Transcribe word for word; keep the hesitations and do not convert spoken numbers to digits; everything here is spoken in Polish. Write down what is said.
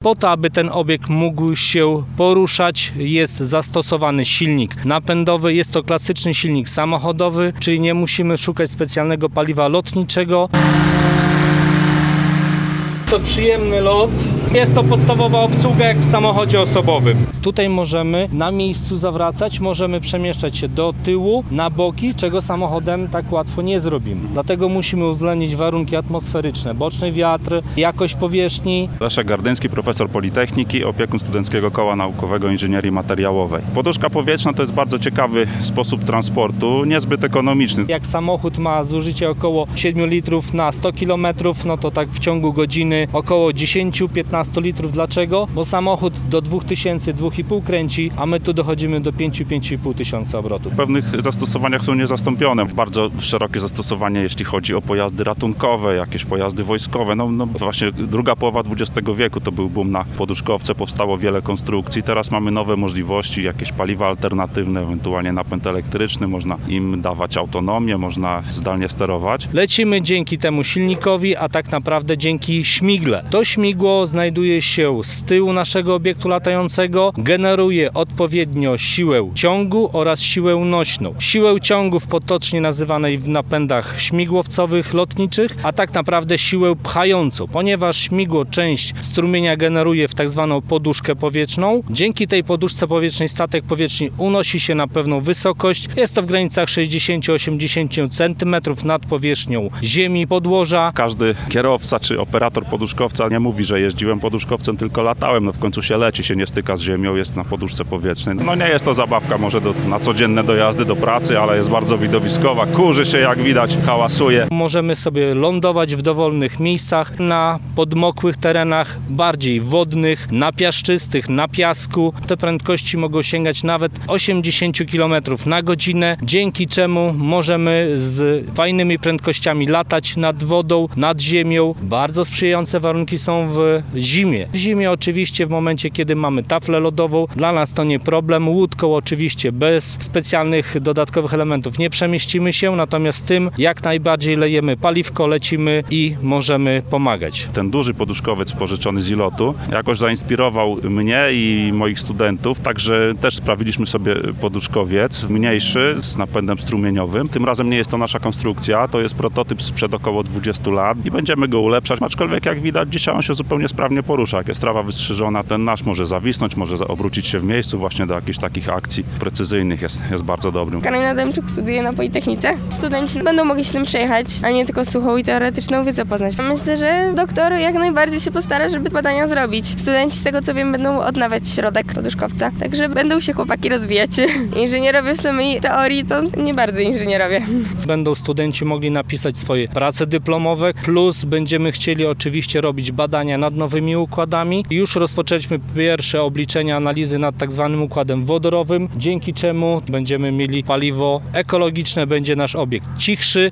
Po to, aby ten obiekt mógł się poruszać, jest zastosowany silnik napędowy. Jest to klasyczny silnik samochodowy, czyli nie musimy szukać specjalnego paliwa lotniczego. To przyjemny lot. Jest to podstawowa obsługa jak w samochodzie osobowym. Tutaj możemy na miejscu zawracać, możemy przemieszczać się do tyłu, na boki, czego samochodem tak łatwo nie zrobimy. Dlatego musimy uwzględnić warunki atmosferyczne, boczny wiatr, jakość powierzchni. Leszek Gardyński, profesor Politechniki, opiekun Studenckiego Koła Naukowego Inżynierii Materiałowej. Poduszka powietrzna to jest bardzo ciekawy sposób transportu, niezbyt ekonomiczny. Jak samochód ma zużycie około siedem litrów na sto kilometrów, no to tak w ciągu godziny około dziesięć do piętnastu litrów. Dlaczego? Bo samochód do dwóch tysięcy, dwa i pół kręci, a my tu dochodzimy do pięć do pięciu i pół tysiąca obrotów. W pewnych zastosowaniach są niezastąpione. Bardzo szerokie zastosowanie, jeśli chodzi o pojazdy ratunkowe, jakieś pojazdy wojskowe. No, no właśnie druga połowa dwudziestego wieku to był boom na poduszkowce, powstało wiele konstrukcji. Teraz mamy nowe możliwości, jakieś paliwa alternatywne, ewentualnie napęd elektryczny, można im dawać autonomię, można zdalnie sterować. Lecimy dzięki temu silnikowi, a tak naprawdę dzięki śmigle. To śmigło znajduje się z tyłu naszego obiektu latającego, generuje odpowiednio siłę ciągu oraz siłę nośną. Siłę ciągów potocznie nazywanej w napędach śmigłowcowych, lotniczych, a tak naprawdę siłę pchającą, ponieważ śmigło część strumienia generuje w tak zwaną poduszkę powietrzną. Dzięki tej poduszce powietrznej statek powietrzny unosi się na pewną wysokość. Jest to w granicach sześćdziesiąt do osiemdziesięciu centymetrów nad powierzchnią ziemi, podłoża. Każdy kierowca czy operator poduszkowca nie mówi, że jeździłem poduszkowcem, tylko latałem. No w końcu się leci, się nie styka z ziemią, jest na poduszce powietrznej. No nie jest to zabawka może do, na codzienne dojazdy do pracy, ale jest bardzo widowiskowa. Kurzy się, jak widać, hałasuje. Możemy sobie lądować w dowolnych miejscach, na podmokłych terenach, bardziej wodnych, na piaszczystych, na piasku. Te prędkości mogą sięgać nawet osiemdziesiąt kilometrów na godzinę, dzięki czemu możemy z fajnymi prędkościami latać nad wodą, nad ziemią. Bardzo sprzyjające warunki są w zimie. W zimie oczywiście w momencie, kiedy mamy taflę lodową, dla nas to nie problem. Łódką oczywiście bez specjalnych dodatkowych elementów nie przemieścimy się, natomiast tym jak najbardziej lejemy paliwko, lecimy i możemy pomagać. Ten duży poduszkowiec pożyczony z ilotu jakoś zainspirował mnie i moich studentów, także też sprawiliśmy sobie poduszkowiec mniejszy z napędem strumieniowym. Tym razem nie jest to nasza konstrukcja, to jest prototyp sprzed około dwudziestu lat i będziemy go ulepszać, aczkolwiek jak widać dzisiaj on się zupełnie sprawnie porusza. Jak jest trawa wystrzyżona, ten nasz może zawisnąć, może obrócić się w miejscu właśnie do jakichś takich akcji precyzyjnych, jest, jest bardzo dobrym. Karolina Demczuk studiuje na Politechnice. Studenci będą mogli się tym przejechać, a nie tylko suchą i teoretyczną wiedzę poznać. Myślę, że doktor jak najbardziej się postara, żeby badania zrobić. Studenci z tego co wiem będą odnawiać środek poduszkowca, także będą się chłopaki rozwijać. Inżynierowie w samej teorii to nie bardzo inżynierowie. Będą studenci mogli napisać swoje prace dyplomowe, plus będziemy chcieli oczywiście robić badania nad nowymi układami. Już rozpoczęliśmy pierwsze obliczenia, analizy nad tak zwanym układem wodorowym, dzięki czemu będziemy mieli paliwo ekologiczne, będzie nasz obiekt cichszy.